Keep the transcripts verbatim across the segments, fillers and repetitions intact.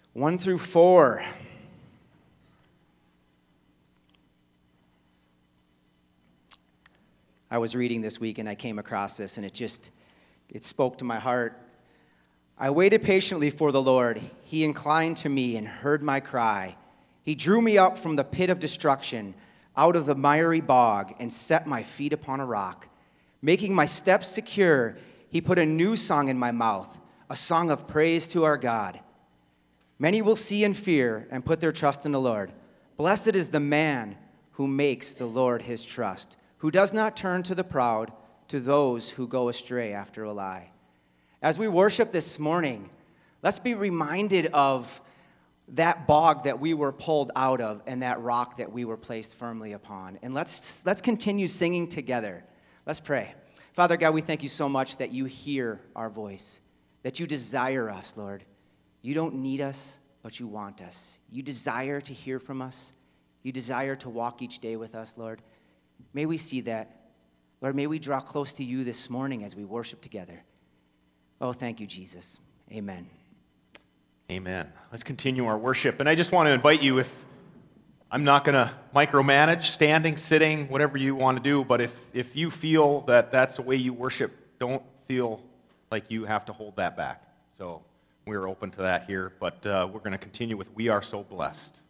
one through four. I was reading this week and I came across this and it just, it spoke to my heart. I waited patiently for the Lord. He inclined to me and heard my cry. He drew me up from the pit of destruction, out of the miry bog, and set my feet upon a rock. Making my steps secure, he put a new song in my mouth, a song of praise to our God. Many will see and fear and put their trust in the Lord. Blessed is the man who makes the Lord his trust, who does not turn to the proud, to those who go astray after a lie. As we worship this morning, let's be reminded of that bog that we were pulled out of and that rock that we were placed firmly upon. And let's let's continue singing together. Let's pray. Father God, we thank you so much that you hear our voice, that you desire us, Lord. You don't need us, but you want us. You desire to hear from us. You desire to walk each day with us, Lord. May we see that. Lord, may we draw close to you this morning as we worship together. Oh, thank you, Jesus. Amen. Amen. Let's continue our worship. And I just want to invite you, if I'm not going to micromanage, standing, sitting, whatever you want to do, but if, if you feel that that's the way you worship, don't feel like you have to hold that back. So we're open to that here, but uh, we're going to continue with We Are So Blessed.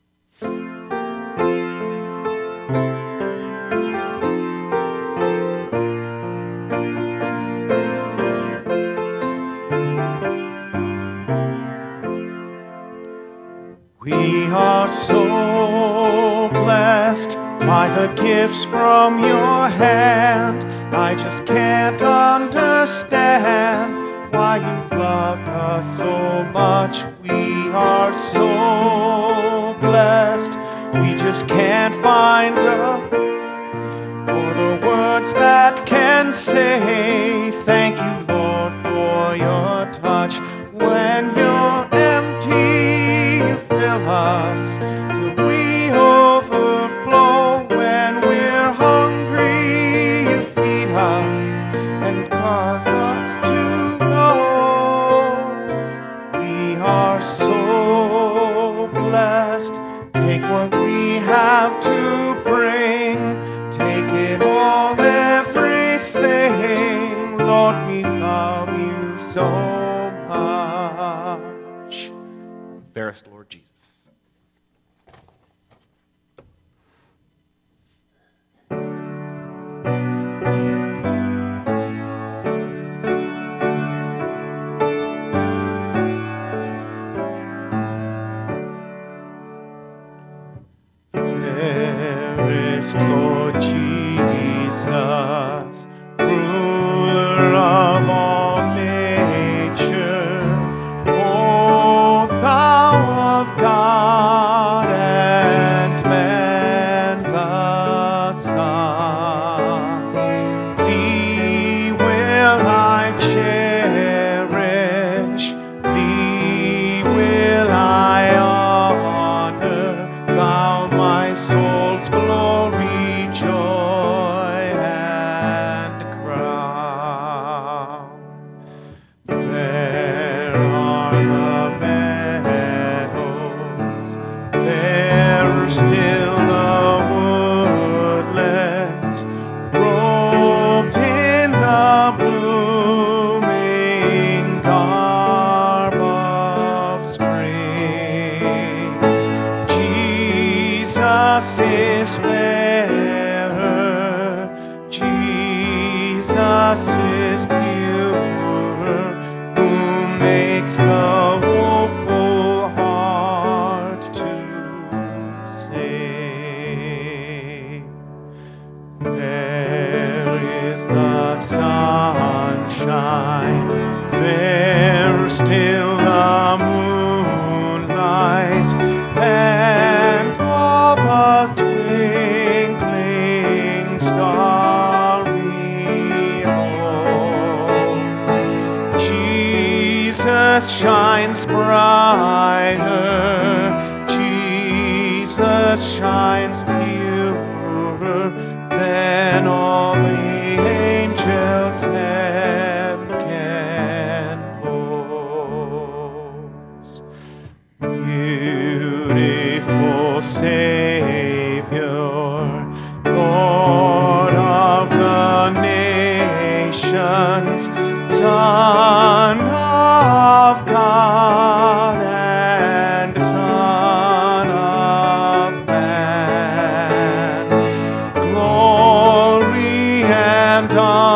We are so blessed by the gifts from your hand. I just can't understand why you've loved us so much. We are so blessed. We just can't find a, or the words that can say thank you, Lord, for your touch. When you're empty, fill us till we overflow. When we're hungry, you feed us and cause us to know we are so blessed. Take what we have to bring, take it all, everything. Lord, we love you so much. Fairest Lord Jesus. Lord Jesus, ruler of all nature, O thou of God and man the Son, thee will I cherish, thee will I honor, thou my soul's glory, joy, and crown. Fair are the meadows, fairer still the woodlands, robed in the blooming garb of spring. Jesus is fairer, Jesus is purer, who makes the woeful heart to sing. Fair is the sunshine, fairer still the moonlight, and all the twinkling starry hosts. Jesus shines brighter, Jesus shines purer than all the angels heaven can boast. beautiful Savior, Lord of the nations, Son of God and Son of Man. Glory and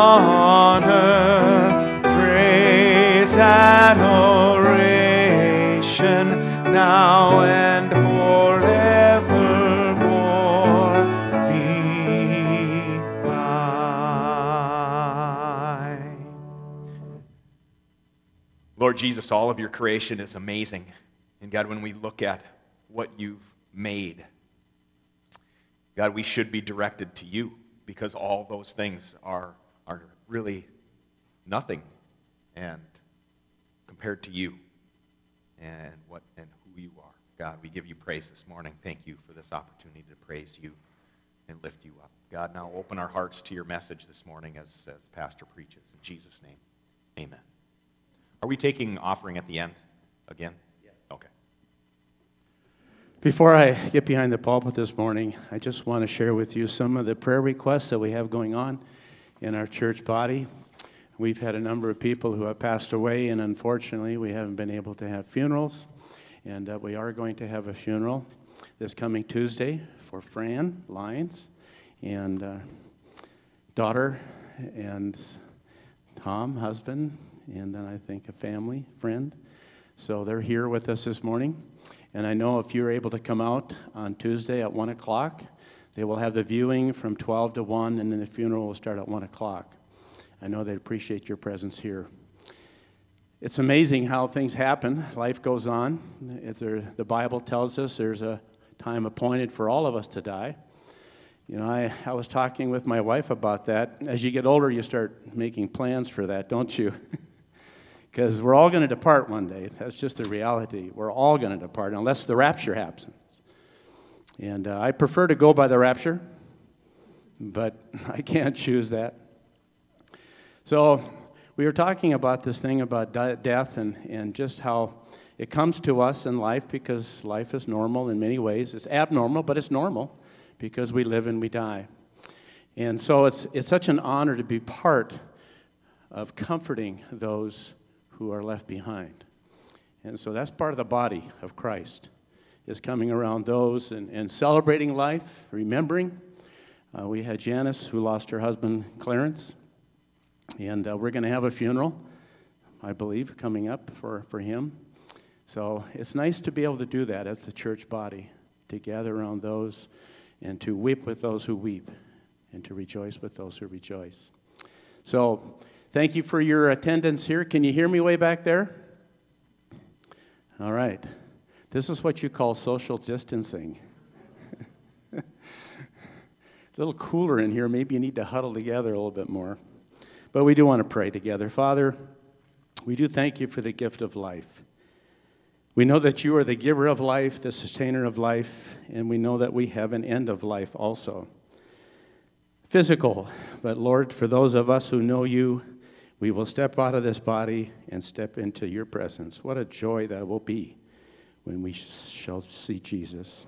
honor, praise, adoration, now and forevermore be thine. Lord Jesus, all of your creation is amazing. And God, when we look at what you've made, God, we should be directed to you, because all those things are, are really nothing and compared to you and what and who you are. God, we give you praise this morning. Thank you for this opportunity to praise you and lift you up. God, now open our hearts to your message this morning as, as Pastor preaches. In Jesus' name, amen. Are we taking offering at the end again? Yes. Okay. Before I get behind the pulpit this morning, I just want to share with you some of the prayer requests that we have going on in our church body. We've had a number of people who have passed away, and unfortunately, we haven't been able to have funerals. And uh, we are going to have a funeral this coming Tuesday for Fran Lyons and uh, daughter and Tom, husband, and then I think a family friend. So they're here with us this morning. And I know if you're able to come out on Tuesday at one o'clock, they will have the viewing from twelve to one, and then the funeral will start at one o'clock. I know they'd appreciate your presence here. It's amazing how things happen. Life goes on. If there, the Bible tells us there's a time appointed for all of us to die. You know, I, I was talking with my wife about that. As you get older, you start making plans for that, don't you? Because we're all going to depart one day. That's just the reality. We're all going to depart unless the rapture happens. And uh, I prefer to go by the rapture, but I can't choose that. So we were talking about this thing about di- death and, and just how it comes to us in life, because life is normal in many ways. It's abnormal, but it's normal because we live and we die. And so it's it's such an honor to be part of comforting those who are left behind. And so that's part of the body of Christ, is coming around those and, and celebrating life, remembering. Uh, we had Janice, who lost her husband, Clarence, and uh, we're going to have a funeral, I believe, coming up for, for him. So it's nice to be able to do that as the church body, to gather around those and to weep with those who weep and to rejoice with those who rejoice. So thank you for your attendance here. Can you hear me way back there? All right. This is what you call social distancing. It's a little cooler in here. Maybe you need to huddle together a little bit more. But we do want to pray together. Father, we do thank you for the gift of life. We know that you are the giver of life, the sustainer of life, and we know that we have an end of life also. Physical, but Lord, for those of us who know you, we will step out of this body and step into your presence. What a joy that will be when we shall see Jesus.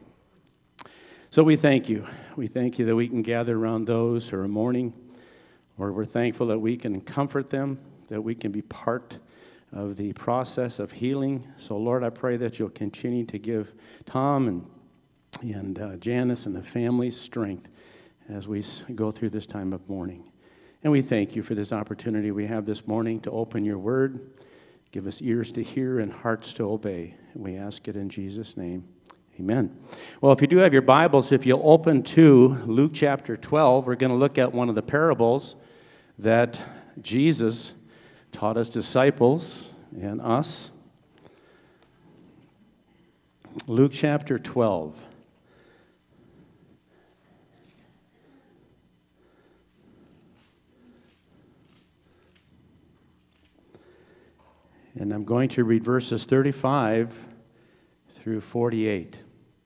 So we thank you. We thank you that we can gather around those who are mourning. Lord, we're thankful that we can comfort them, that we can be part of the process of healing. So, Lord, I pray that you'll continue to give Tom and, and uh, Janice and the family strength as we go through this time of mourning. And we thank you for this opportunity we have this morning to open your word. Give us ears to hear and hearts to obey. And we ask it in Jesus' name. Amen. Well, if you do have your Bibles, if you'll open to Luke chapter twelve, we're going to look at one of the parables that Jesus taught his disciples and us. Luke chapter twelve. And I'm going to read verses thirty-five through forty-eight.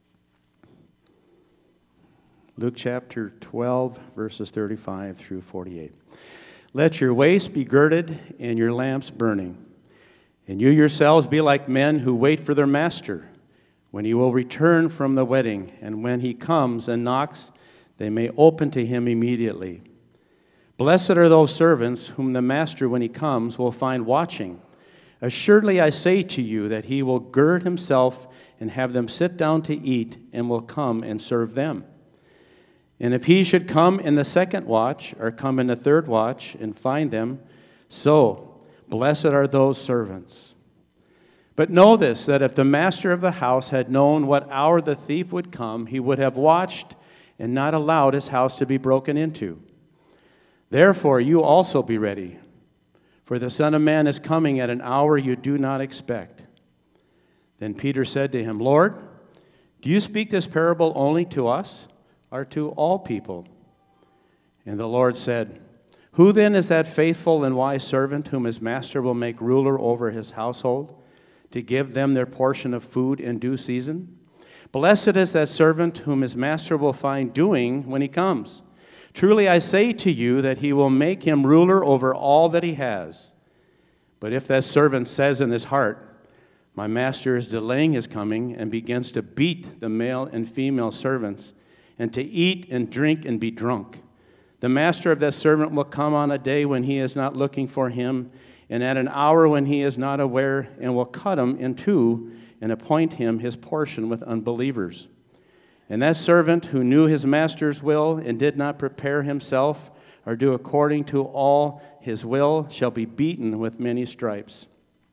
Luke chapter twelve, verses thirty-five through forty-eight. Let your waist be girded and your lamps burning, and you yourselves be like men who wait for their master, when he will return from the wedding, and when he comes and knocks, they may open to him immediately. Blessed are those servants whom the master, when he comes, will find watching. Assuredly I say to you that he will gird himself and have them sit down to eat, and will come and serve them. And if he should come in the second watch, or come in the third watch, and find them, so blessed are those servants. But know this, that if the master of the house had known what hour the thief would come, he would have watched and not allowed his house to be broken into. Therefore you also be ready, for the Son of Man is coming at an hour you do not expect. Then Peter said to him, Lord, do you speak this parable only to us, or to all people? And the Lord said, Who then is that faithful and wise servant whom his master will make ruler over his household, to give them their portion of food in due season? Blessed is that servant whom his master will find doing when he comes. Truly I say to you that he will make him ruler over all that he has. But if that servant says in his heart, My master is delaying his coming, and begins to beat the male and female servants, and to eat and drink and be drunk, the master of that servant will come on a day when he is not looking for him, and at an hour when he is not aware, and will cut him in two, and appoint him his portion with unbelievers. And that servant who knew his master's will, and did not prepare himself, or do according to all his will, shall be beaten with many stripes.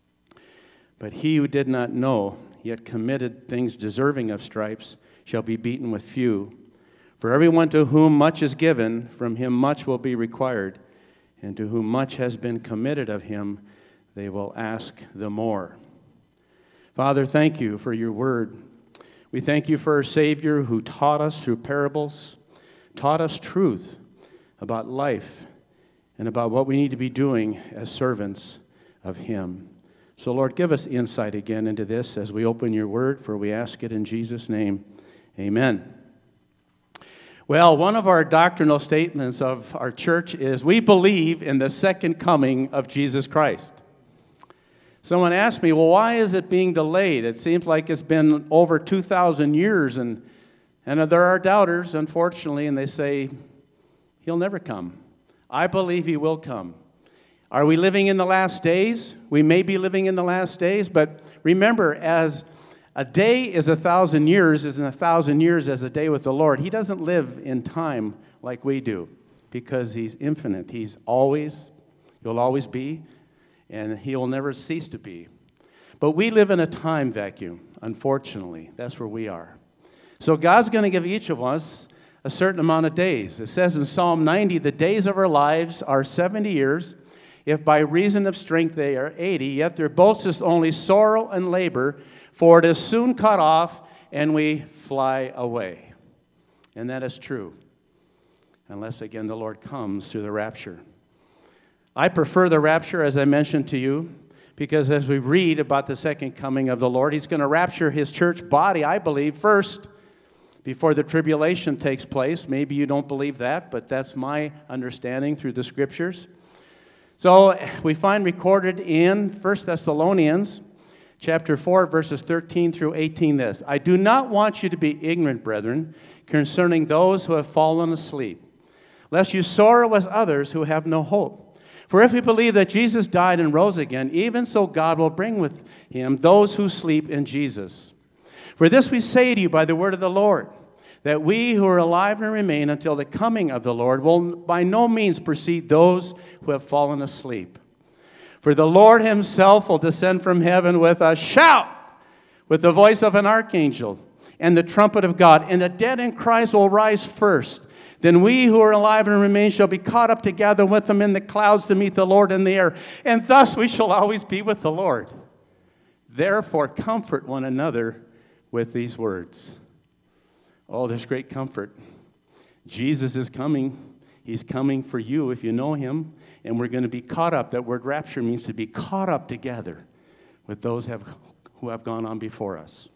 But he who did not know, yet committed things deserving of stripes, shall be beaten with few. For everyone to whom much is given, from him much will be required, and to whom much has been committed of him, they will ask the more. Father, thank you for your word. We thank you for our Savior who taught us through parables, taught us truth about life, and about what we need to be doing as servants of him. So, Lord, give us insight again into this as we open your word, for we ask it in Jesus' name. Amen. Well, one of our doctrinal statements of our church is we believe in the second coming of Jesus Christ. Someone asked me, well, why is it being delayed? It seems like it's been over two thousand years, and, and there are doubters, unfortunately, and they say, he'll never come. I believe he will come. Are we living in the last days? We may be living in the last days, but remember, as a day is a thousand years, is a thousand years as a day with the Lord. He doesn't live in time like we do because he's infinite. He's always, he'll always be, and he'll never cease to be. But we live in a time vacuum, unfortunately. That's where we are. So God's going to give each of us a certain amount of days. It says in Psalm ninety, the days of our lives are seventy years. If by reason of strength they are eighty, yet their boast is only sorrow and labor, for it is soon cut off, and we fly away. And that is true, unless, again, the Lord comes through the rapture. I prefer the rapture, as I mentioned to you, because as we read about the second coming of the Lord, he's going to rapture his church body, I believe, first, before the tribulation takes place. Maybe you don't believe that, but that's my understanding through the scriptures. So we find recorded in First Thessalonians chapter four, verses thirteen through eighteen this. I do not want you to be ignorant, brethren, concerning those who have fallen asleep, lest you sorrow as others who have no hope. For if we believe that Jesus died and rose again, even so God will bring with him those who sleep in Jesus. For this we say to you by the word of the Lord, that we who are alive and remain until the coming of the Lord will by no means precede those who have fallen asleep. For the Lord himself will descend from heaven with a shout, with the voice of an archangel, and the trumpet of God, and the dead in Christ will rise first. Then we who are alive and remain shall be caught up together with them in the clouds to meet the Lord in the air, and thus we shall always be with the Lord. Therefore comfort one another with these words. Oh, there's great comfort. Jesus is coming. He's coming for you if you know him. And we're going to be caught up. That word rapture means to be caught up together with those have, who have gone on before us.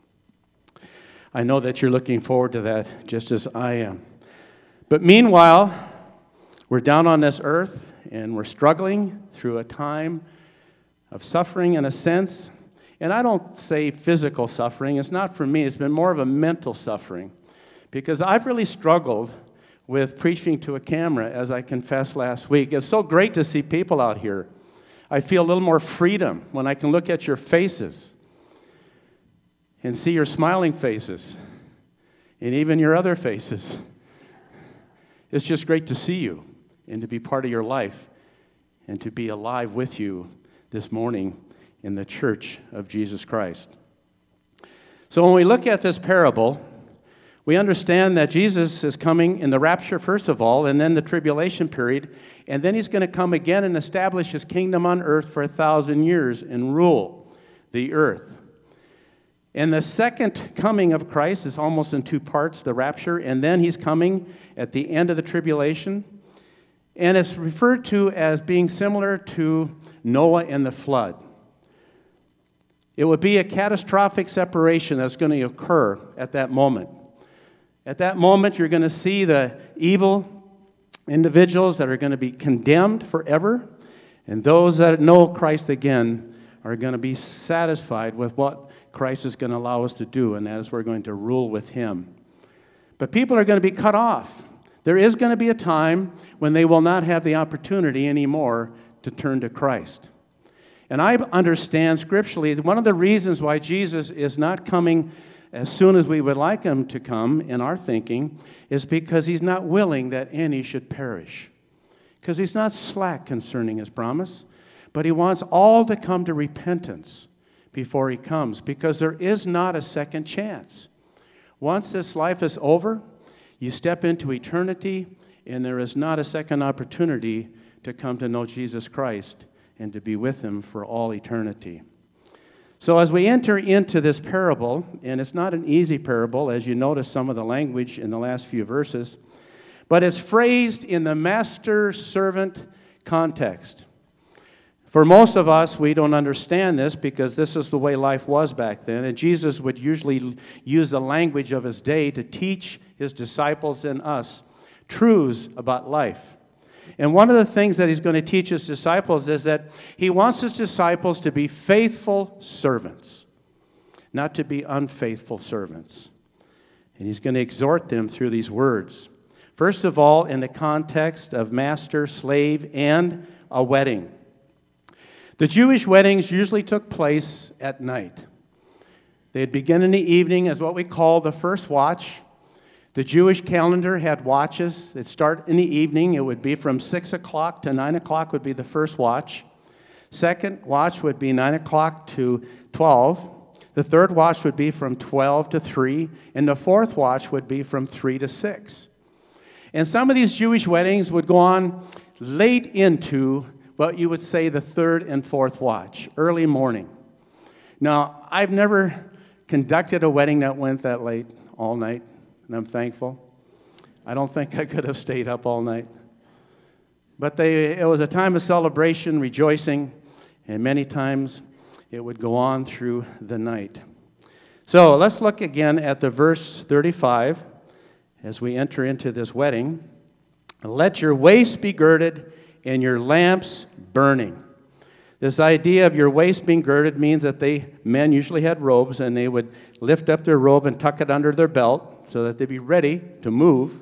I know that you're looking forward to that just as I am. But meanwhile, we're down on this earth and we're struggling through a time of suffering in a sense. And I don't say physical suffering. It's not for me. It's been more of a mental suffering. Because I've really struggled with preaching to a camera, as I confessed last week. It's so great to see people out here. I feel a little more freedom when I can look at your faces and see your smiling faces and even your other faces. It's just great to see you and to be part of your life and to be alive with you this morning in the church of Jesus Christ. So when we look at this parable, we understand that Jesus is coming in the rapture, first of all, and then the tribulation period, and then he's going to come again and establish his kingdom on earth for a thousand years and rule the earth. And the second coming of Christ is almost in two parts, the rapture, and then he's coming at the end of the tribulation. And it's referred to as being similar to Noah and the flood. It would be a catastrophic separation that's going to occur at that moment. At that moment, you're going to see the evil individuals that are going to be condemned forever, and those that know Christ again are going to be satisfied with what Christ is going to allow us to do, and that is we're going to rule with him. But people are going to be cut off. There is going to be a time when they will not have the opportunity anymore to turn to Christ. And I understand scripturally that one of the reasons why Jesus is not coming as soon as we would like him to come in our thinking is because he's not willing that any should perish. Because he's not slack concerning his promise, but he wants all to come to repentance before he comes, because there is not a second chance. Once this life is over, you step into eternity, and there is not a second opportunity to come to know Jesus Christ and to be with him for all eternity. So as we enter into this parable, and it's not an easy parable, as you notice some of the language in the last few verses, but it's phrased in the master-servant context. For most of us, we don't understand this because this is the way life was back then, and Jesus would usually use the language of his day to teach his disciples and us truths about life. And one of the things that he's going to teach his disciples is that he wants his disciples to be faithful servants, not to be unfaithful servants. And he's going to exhort them through these words. First of all, in the context of master, slave, and a wedding. The Jewish weddings usually took place at night. They'd begin in the evening as what we call the first watch. The Jewish calendar had watches that start in the evening. It would be from six o'clock to nine o'clock would be the first watch. Second watch would be nine o'clock to twelve. The third watch would be from twelve to three. And the fourth watch would be from three to six. And some of these Jewish weddings would go on late into what you would say the third and fourth watch, early morning. Now, I've never conducted a wedding that went that late all night. And I'm thankful. I don't think I could have stayed up all night. But they, it was a time of celebration, rejoicing, and many times it would go on through the night. So let's look again at the verse thirty-five as we enter into this wedding. Let your waist be girded and your lamps burning. This idea of your waist being girded means that they, men usually had robes, and they would lift up their robe and tuck it under their belt so that they'd be ready to move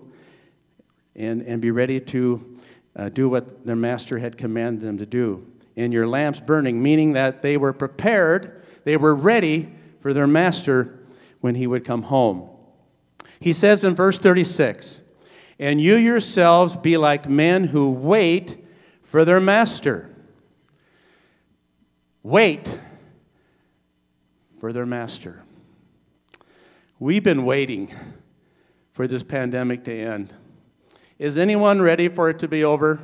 and, and be ready to uh, do what their master had commanded them to do. And your lamps burning, meaning that they were prepared, they were ready for their master when he would come home. He says in verse thirty-six, and you yourselves be like men who wait for their master. Wait for their master. We've been waiting for this pandemic to end. Is anyone ready for it to be over?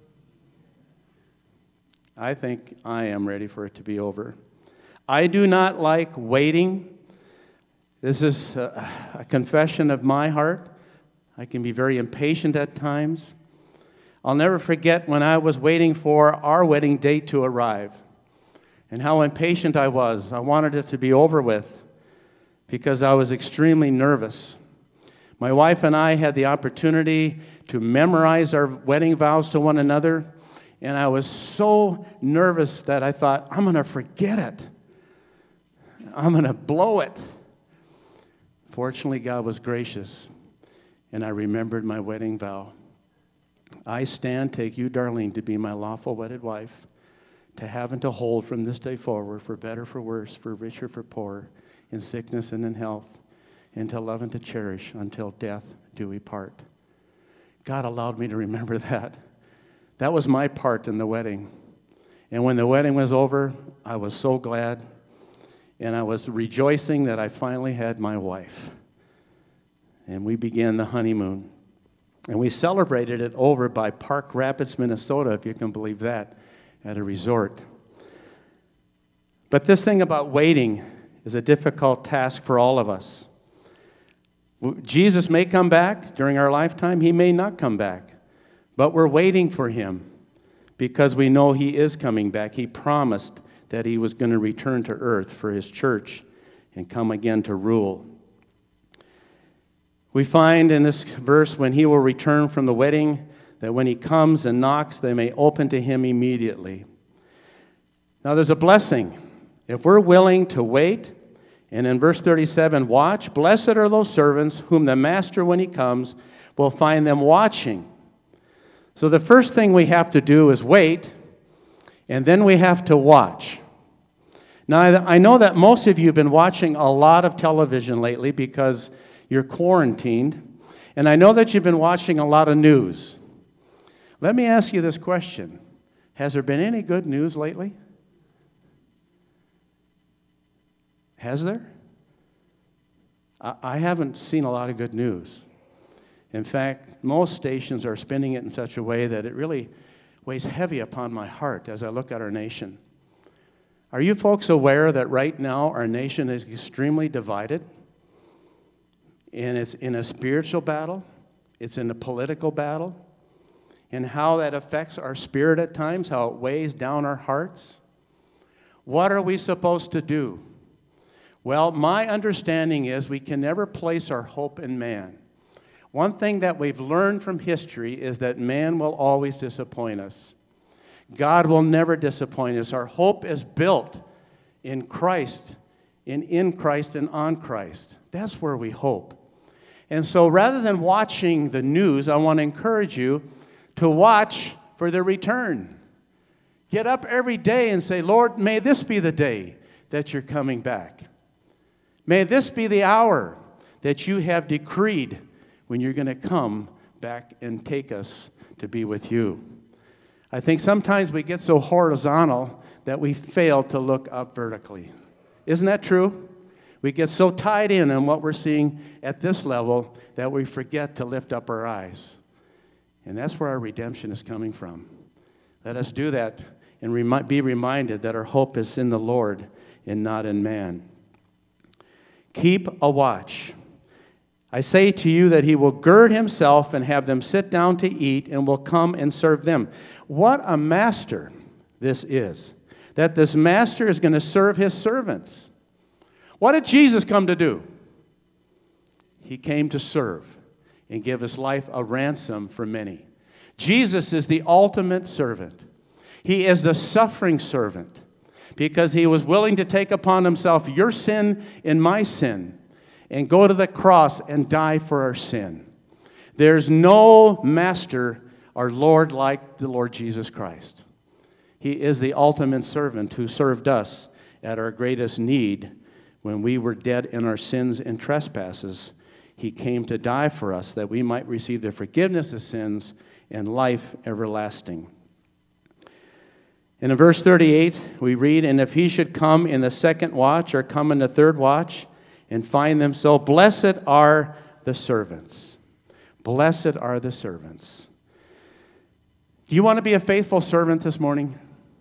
I think I am ready for it to be over. I do not like waiting. This is a, a confession of my heart. I can be very impatient at times. I'll never forget when I was waiting for our wedding date to arrive and how impatient I was. I wanted it to be over with because I was extremely nervous. My wife and I had the opportunity to memorize our wedding vows to one another, and I was so nervous that I thought, I'm going to forget it. I'm going to blow it. Fortunately, God was gracious, and I remembered my wedding vow. I stand, take you, Darlene, to be my lawful wedded wife, to have and to hold from this day forward, for better, for worse, for richer, for poorer, in sickness and in health, and to love and to cherish until death do we part. God allowed me to remember that. That was my part in the wedding. And when the wedding was over, I was so glad, and I was rejoicing that I finally had my wife. And we began the honeymoon. And we celebrated it over by Park Rapids, Minnesota, if you can believe that, at a resort. But this thing about waiting is a difficult task for all of us. Jesus may come back during our lifetime. He may not come back. But we're waiting for him because we know he is coming back. He promised that he was going to return to earth for his church and come again to rule. We find in this verse, when he will return from the wedding, that when he comes and knocks, they may open to him immediately. Now there's a blessing. If we're willing to wait, and in verse thirty-seven, watch, blessed are those servants whom the master, when he comes, will find them watching. So the first thing we have to do is wait, and then we have to watch. Now, I know that most of you have been watching a lot of television lately because you're quarantined, and I know that you've been watching a lot of news. Let me ask you this question. Has there been any good news lately? Has there? I haven't seen a lot of good news. In fact, most stations are spinning it in such a way that it really weighs heavy upon my heart as I look at our nation. Are you folks aware that right now our nation is extremely divided? And it's in a spiritual battle, it's in a political battle, and how that affects our spirit at times, how it weighs down our hearts? What are we supposed to do? Well, my understanding is we can never place our hope in man. One thing that we've learned from history is that man will always disappoint us. God will never disappoint us. Our hope is built in Christ, in, in Christ and on Christ. That's where we hope. And so rather than watching the news, I want to encourage you to watch for the return. Get up every day and say, Lord, may this be the day that you're coming back. May this be the hour that you have decreed when you're going to come back and take us to be with you. I think sometimes we get so horizontal that we fail to look up vertically. Isn't that true? We get so tied in on what we're seeing at this level that we forget to lift up our eyes. And that's where our redemption is coming from. Let us do that and remi- be reminded that our hope is in the Lord and not in man. Keep a watch. I say to you that he will gird himself and have them sit down to eat and will come and serve them. What a master this is. That this master is going to serve his servants. What did Jesus come to do? He came to serve and give his life a ransom for many. Jesus is the ultimate servant. He is the suffering servant because he was willing to take upon himself your sin and my sin and go to the cross and die for our sin. There's no master or Lord like the Lord Jesus Christ. He is the ultimate servant who served us at our greatest need when we were dead in our sins and trespasses. He came to die for us that we might receive the forgiveness of sins and life everlasting. And in verse thirty-eight, we read, and if he should come in the second watch or come in the third watch, and find them so, blessed are the servants. Blessed are the servants. Do you want to be a faithful servant this morning?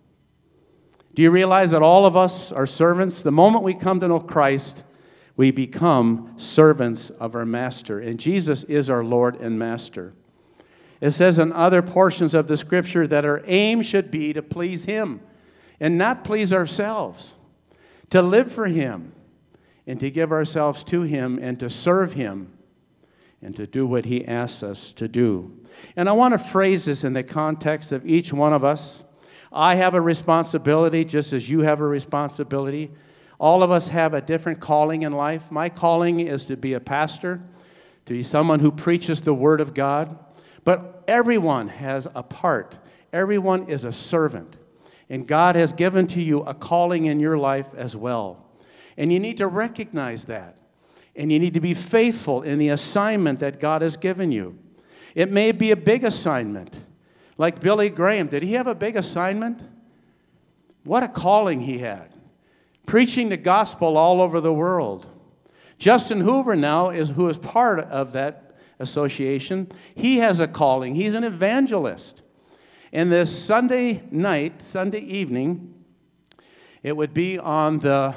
Do you realize that all of us are servants? The moment we come to know Christ, we become servants of our Master. And Jesus is our Lord and Master. It says in other portions of the Scripture that our aim should be to please Him and not please ourselves, to live for Him, and to give ourselves to Him and to serve Him and to do what He asks us to do. And I want to phrase this in the context of each one of us. I have a responsibility just as you have a responsibility. All of us have a different calling in life. My calling is to be a pastor, to be someone who preaches the Word of God. But everyone has a part. Everyone is a servant. And God has given to you a calling in your life as well. And you need to recognize that. And you need to be faithful in the assignment that God has given you. It may be a big assignment. Like Billy Graham, did he have a big assignment? What a calling he had. Preaching the gospel all over the world. Justin Hoover now, is who is part of that association, he has a calling. He's an evangelist. And this Sunday night, Sunday evening, it would be on the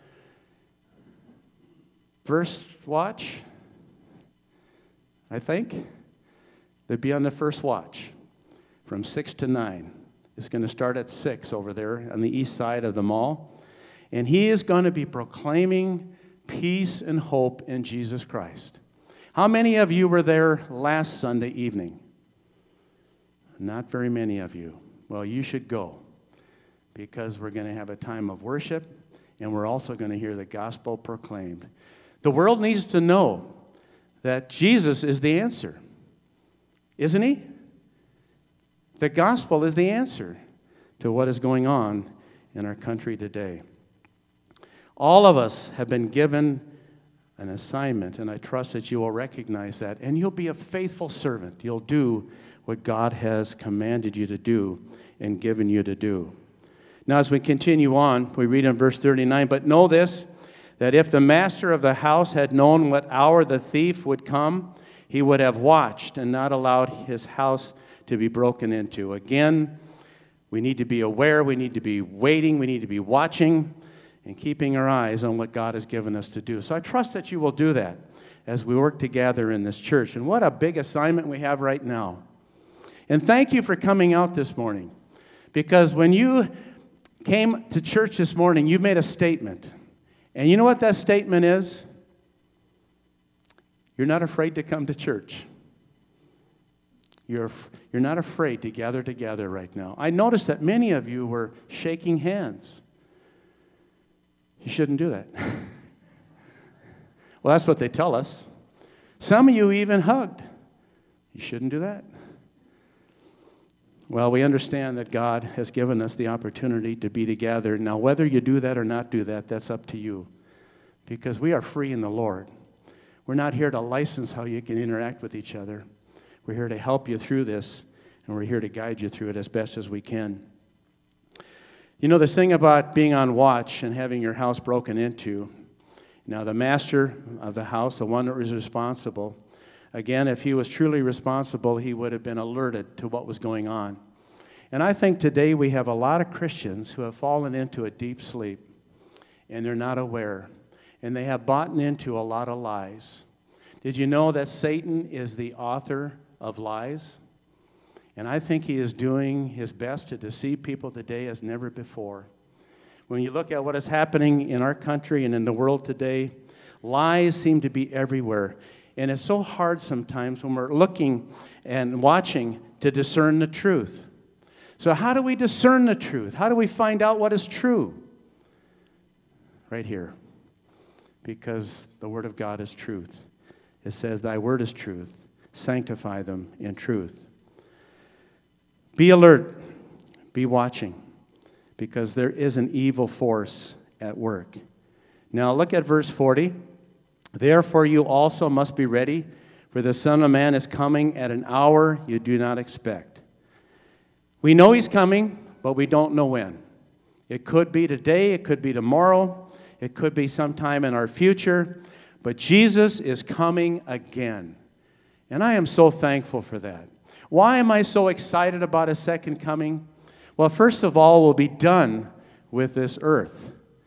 first watch, I think. They'd be on the first watch from six to nine. It's going to start at six over there on the east side of the mall. And he is going to be proclaiming peace and hope in Jesus Christ. How many of you were there last Sunday evening? Not very many of you. Well, you should go, because we're going to have a time of worship, and we're also going to hear the gospel proclaimed. The world needs to know that Jesus is the answer, isn't he? The gospel is the answer to what is going on in our country today. All of us have been given an assignment, and I trust that you will recognize that, and you'll be a faithful servant. You'll do what God has commanded you to do and given you to do. Now, as we continue on, we read in verse thirty-nine, "But know this, that if the master of the house had known what hour the thief would come, he would have watched and not allowed his house to be broken into." Again, we need to be aware, we need to be waiting, we need to be watching and keeping our eyes on what God has given us to do. So I trust that you will do that as we work together in this church. And what a big assignment we have right now. And thank you for coming out this morning, because when you came to church this morning, you made a statement. And you know what that statement is? You're not afraid to come to church. You're, you're not afraid to gather together right now. I noticed that many of you were shaking hands. You shouldn't do that. Well, that's what they tell us. Some of you even hugged. You shouldn't do that. Well, we understand that God has given us the opportunity to be together. Now, whether you do that or not do that, that's up to you, because we are free in the Lord. We're not here to license how you can interact with each other. We're here to help you through this, and we're here to guide you through it as best as we can. You know, this thing about being on watch and having your house broken into, now the master of the house, the one that was responsible, again, if he was truly responsible, he would have been alerted to what was going on. And I think today we have a lot of Christians who have fallen into a deep sleep, and they're not aware, and they have bought into a lot of lies. Did you know that Satan is the author of lies? And I think he is doing his best to deceive people today as never before. When you look at what is happening in our country and in the world today, lies seem to be everywhere. And it's so hard sometimes when we're looking and watching to discern the truth. So how do we discern the truth? How do we find out what is true? Right here. Because the Word of God is truth. It says, "Thy word is truth. Sanctify them in truth." Be alert. Be watching. Because there is an evil force at work. Now look at verse forty. "Therefore you also must be ready, for the Son of Man is coming at an hour you do not expect." We know he's coming, but we don't know when. It could be today, it could be tomorrow, it could be sometime in our future, but Jesus is coming again. And I am so thankful for that. Why am I so excited about his second coming? Well, first of all, we'll be done with this earth.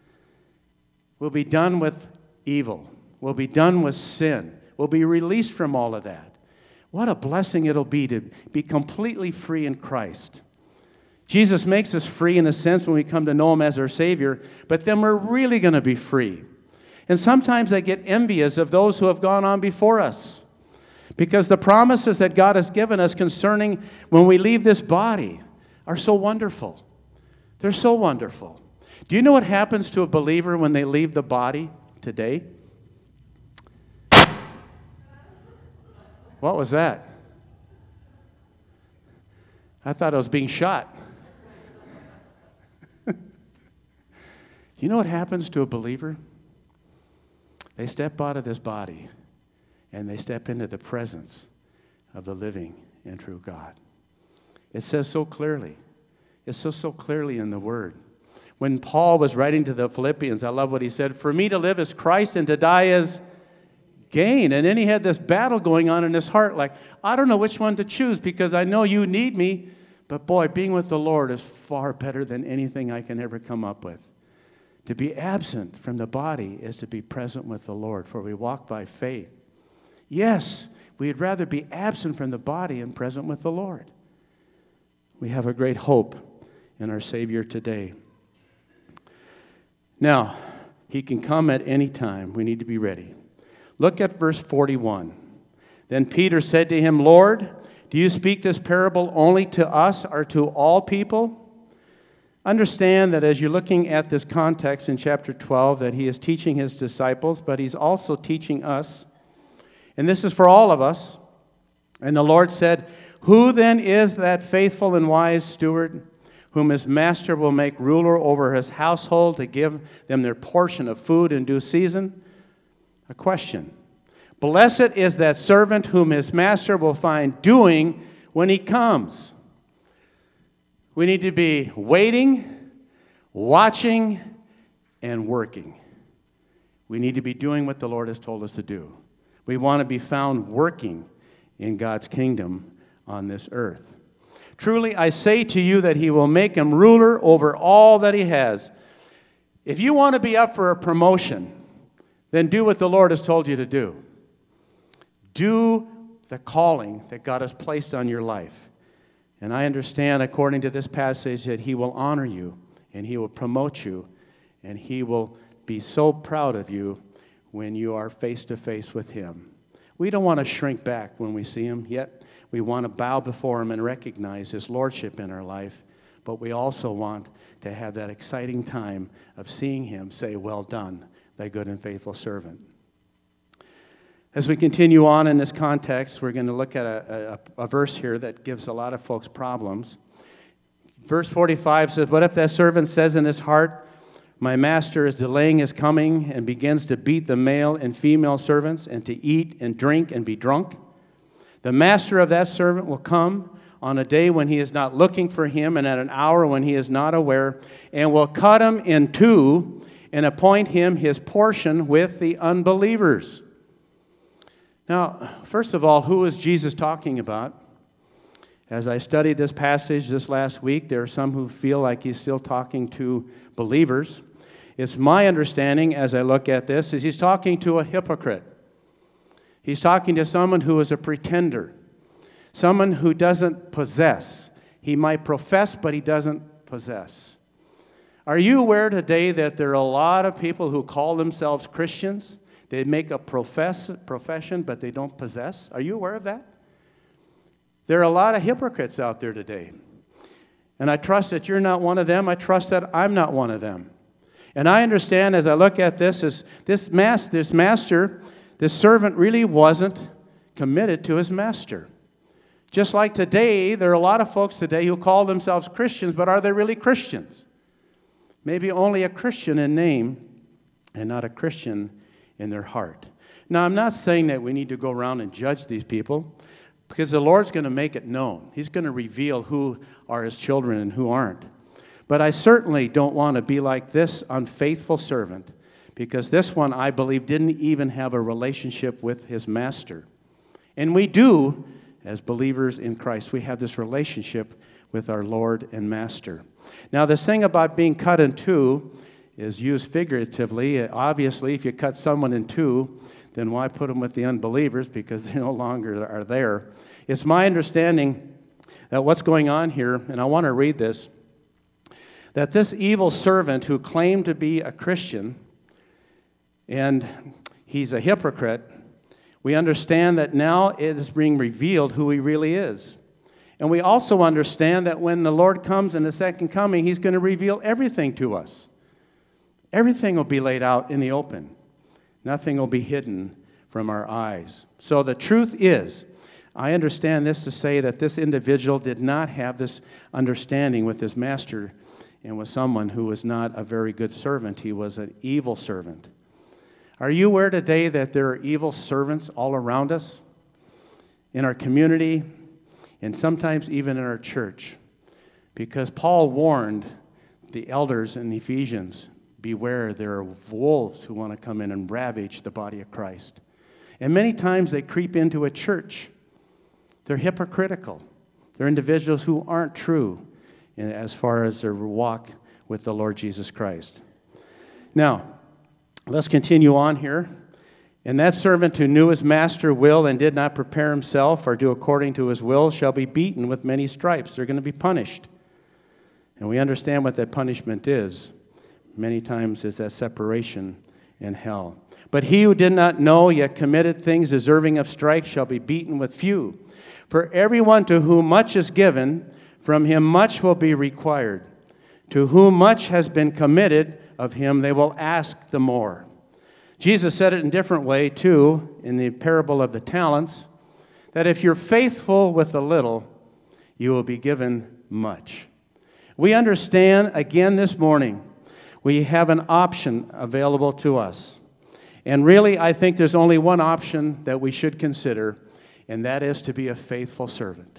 We'll be done with evil. We'll be done with sin. We'll be released from all of that. What a blessing it'll be to be completely free in Christ. Jesus makes us free in a sense when we come to know him as our Savior, but then we're really going to be free. And sometimes I get envious of those who have gone on before us, because the promises that God has given us concerning when we leave this body are so wonderful. They're so wonderful. Do you know what happens to a believer when they leave the body today? What was that? I thought I was being shot. You know what happens to a believer? They step out of this body and they step into the presence of the living and true God. It says so clearly. It says so clearly in the Word. When Paul was writing to the Philippians, I love what he said, for me to live is Christ and to die is gain. And then he had this battle going on in his heart, like, I don't know which one to choose because I know you need me, but boy, being with the Lord is far better than anything I can ever come up with. To be absent from the body is to be present with the Lord, for we walk by faith. Yes, we'd rather be absent from the body and present with the Lord. We have a great hope in our Savior today. Now, he can come at any time. We need to be ready. Look at verse forty-one. Then Peter said to him, Lord, do you speak this parable only to us or to all people? Understand that as you're looking at this context in chapter twelve, that he is teaching his disciples, but he's also teaching us. And this is for all of us. And the Lord said, who then is that faithful and wise steward whom his master will make ruler over his household to give them their portion of food in due season? A question. Blessed is that servant whom his master will find doing when he comes. We need to be waiting, watching, and working. We need to be doing what the Lord has told us to do. We want to be found working in God's kingdom on this earth. Truly, I say to you that he will make him ruler over all that he has. If you want to be up for a promotion, then do what the Lord has told you to do. Do the calling that God has placed on your life. And I understand, according to this passage, that he will honor you, and he will promote you, and he will be so proud of you when you are face to face with him. We don't want to shrink back when we see him, yet we want to bow before him and recognize his lordship in our life, but we also want to have that exciting time of seeing him say, well done, thy good and faithful servant. As we continue on in this context, we're going to look at a, a, a verse here that gives a lot of folks problems. Verse forty-five says, what if that servant says in his heart, my master is delaying his coming, and begins to beat the male and female servants, and to eat and drink and be drunk? The master of that servant will come on a day when he is not looking for him, and at an hour when he is not aware, and will cut him in two, and appoint him his portion with the unbelievers. Now, first of all, who is Jesus talking about? As I studied this passage this last week, there are some who feel like he's still talking to believers. It's my understanding, as I look at this, is he's talking to a hypocrite. He's talking to someone who is a pretender, someone who doesn't possess. He might profess, but he doesn't possess. Are you aware today that there are a lot of people who call themselves Christians? They make a profess, profession, but they don't possess. Are you aware of that? There are a lot of hypocrites out there today. And I trust that you're not one of them. I trust that I'm not one of them. And I understand as I look at this, is this, mas- this master, this servant really wasn't committed to his master. Just like today, there are a lot of folks today who call themselves Christians, but are they really Christians? Maybe only a Christian in name and not a Christian in their heart. Now, I'm not saying that we need to go around and judge these people, because the Lord's going to make it known. He's going to reveal who are his children and who aren't. But I certainly don't want to be like this unfaithful servant, because this one, I believe, didn't even have a relationship with his master. And we do, as believers in Christ, we have this relationship with our Lord and Master. Now, this thing about being cut in two is used figuratively. Obviously, if you cut someone in two, then why put them with the unbelievers, because they no longer are there. It's my understanding that what's going on here, and I want to read this, that this evil servant who claimed to be a Christian, and he's a hypocrite, we understand that now it is being revealed who he really is. And we also understand that when the Lord comes in the second coming, he's going to reveal everything to us. Everything will be laid out in the open. Nothing will be hidden from our eyes. So the truth is, I understand this to say that this individual did not have this understanding with his master and was someone who was not a very good servant. He was an evil servant. Are you aware today that there are evil servants all around us? In our community, and sometimes even in our church. Because Paul warned the elders in Ephesians, beware, there are wolves who want to come in and ravage the body of Christ. And many times they creep into a church. They're hypocritical. They're individuals who aren't true as far as their walk with the Lord Jesus Christ. Now, let's continue on here. And that servant who knew his master will and did not prepare himself or do according to his will shall be beaten with many stripes. They're going to be punished. And we understand what that punishment is. Many times is that separation in hell. But he who did not know yet committed things deserving of stripes shall be beaten with few. For everyone to whom much is given, from him much will be required. To whom much has been committed, of him they will ask the more. Jesus said it in a different way, too, in the parable of the talents, that if you're faithful with a little, you will be given much. We understand, again this morning, we have an option available to us. And really, I think there's only one option that we should consider, and that is to be a faithful servant.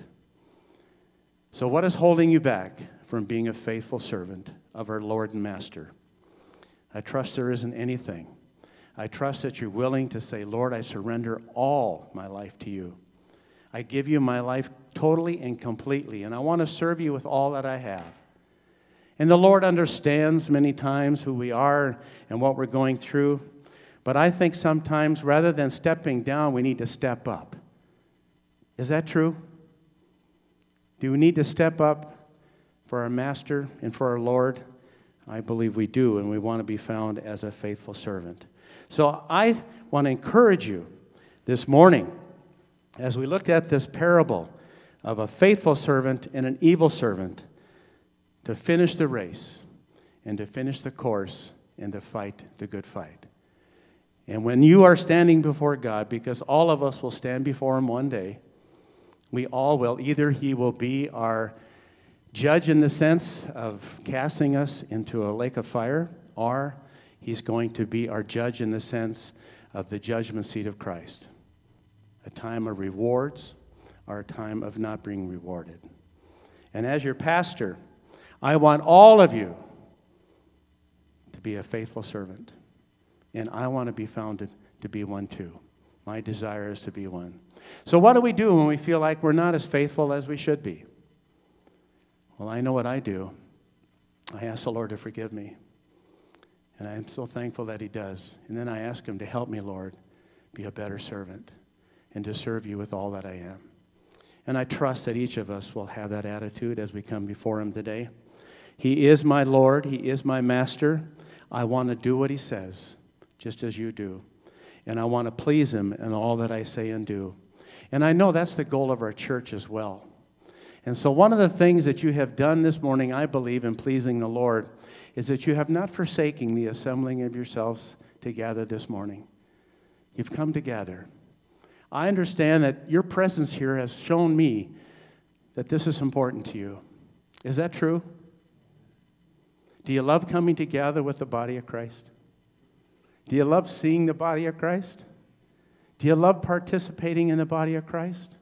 So what is holding you back from being a faithful servant of our Lord and Master? I trust there isn't anything. I trust that you're willing to say, Lord, I surrender all my life to you. I give you my life totally and completely, and I want to serve you with all that I have. And the Lord understands many times who we are and what we're going through, but I think sometimes rather than stepping down, we need to step up. Is that true? Do we need to step up for our Master and for our Lord? I believe we do, and we want to be found as a faithful servant. So I want to encourage you this morning, as we looked at this parable of a faithful servant and an evil servant, to finish the race and to finish the course and to fight the good fight. And when you are standing before God, because all of us will stand before him one day, we all will. Either he will be our judge in the sense of casting us into a lake of fire, or he's going to be our judge in the sense of the judgment seat of Christ. A time of rewards or a time of not being rewarded. And as your pastor, I want all of you to be a faithful servant. And I want to be found to be one too. My desire is to be one. So what do we do when we feel like we're not as faithful as we should be? Well, I know what I do. I ask the Lord to forgive me. And I'm so thankful that he does. And then I ask him to help me, Lord, be a better servant and to serve you with all that I am. And I trust that each of us will have that attitude as we come before him today. He is my Lord. He is my Master. I want to do what he says, just as you do. And I want to please him in all that I say and do. And I know that's the goal of our church as well. And so one of the things that you have done this morning, I believe, in pleasing the Lord, is that you have not forsaken the assembling of yourselves together this morning. You've come together. I understand that your presence here has shown me that this is important to you. Is that true? Do you love coming together with the body of Christ? Do you love seeing the body of Christ? Do you love participating in the body of Christ?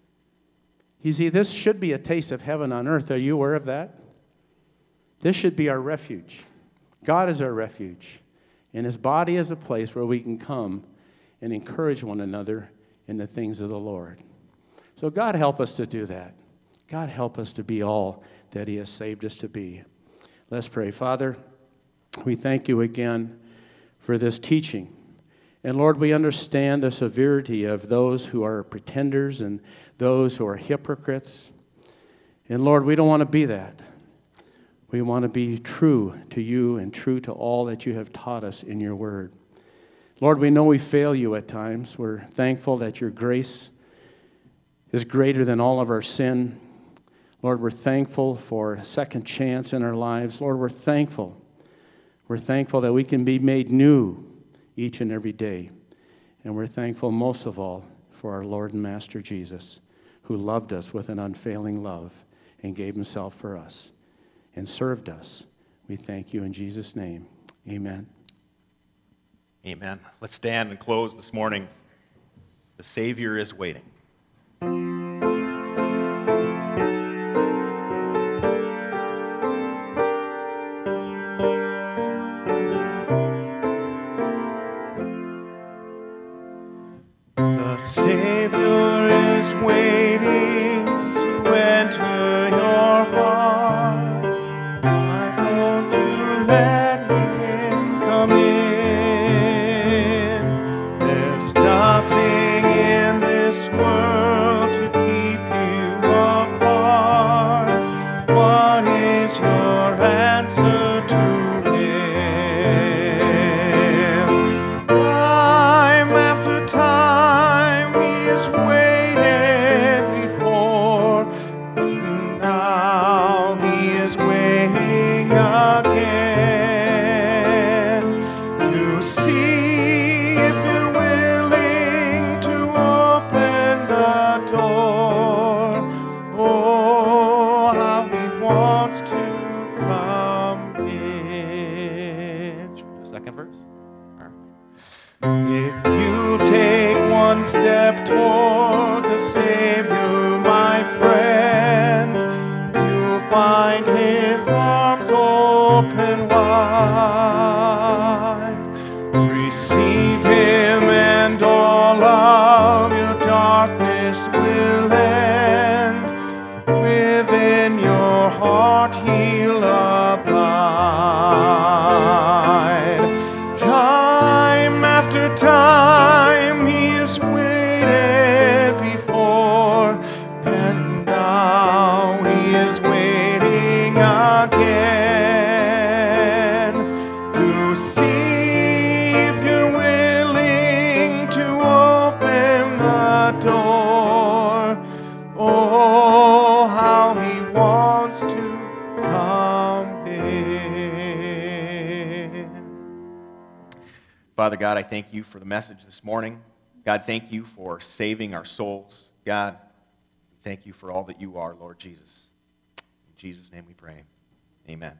You see, this should be a taste of heaven on earth. Are you aware of that? This should be our refuge. God is our refuge. And his body is a place where we can come and encourage one another in the things of the Lord. So God help us to do that. God help us to be all that he has saved us to be. Let's pray. Father, we thank you again for this teaching. And Lord, we understand the severity of those who are pretenders and those who are hypocrites. And Lord, we don't want to be that. We want to be true to you and true to all that you have taught us in your word. Lord, we know we fail you at times. We're thankful that your grace is greater than all of our sin. Lord, we're thankful for a second chance in our lives. Lord, we're thankful. We're thankful that we can be made new each and every day. And we're thankful most of all for our Lord and Master Jesus, who loved us with an unfailing love and gave himself for us and served us. We thank you in Jesus' name. Amen. Amen. Let's stand and close this morning. The Savior is waiting. The Savior is waiting to enter your heart. Why don't you let him come in? There's nothing in this world to keep you apart. What is your answer to him? Time after time he is waited before, and now he is waiting again to see if you're willing to open the door. Oh, how he wants to come in. Should we do the second verse? All right. If you take one step toward the Savior, my friend, you'll find his arms open wide. Receive him and all of your darkness will end. Within your heart he'll abide. Time after time he has waited before, and now he is waiting again to see if you're willing to open the door. Oh, how he wants to come in. Father God, I thank you for the message this morning. God, thank you for saving our souls. God, thank you for all that you are, Lord Jesus. In Jesus' name we pray. Amen.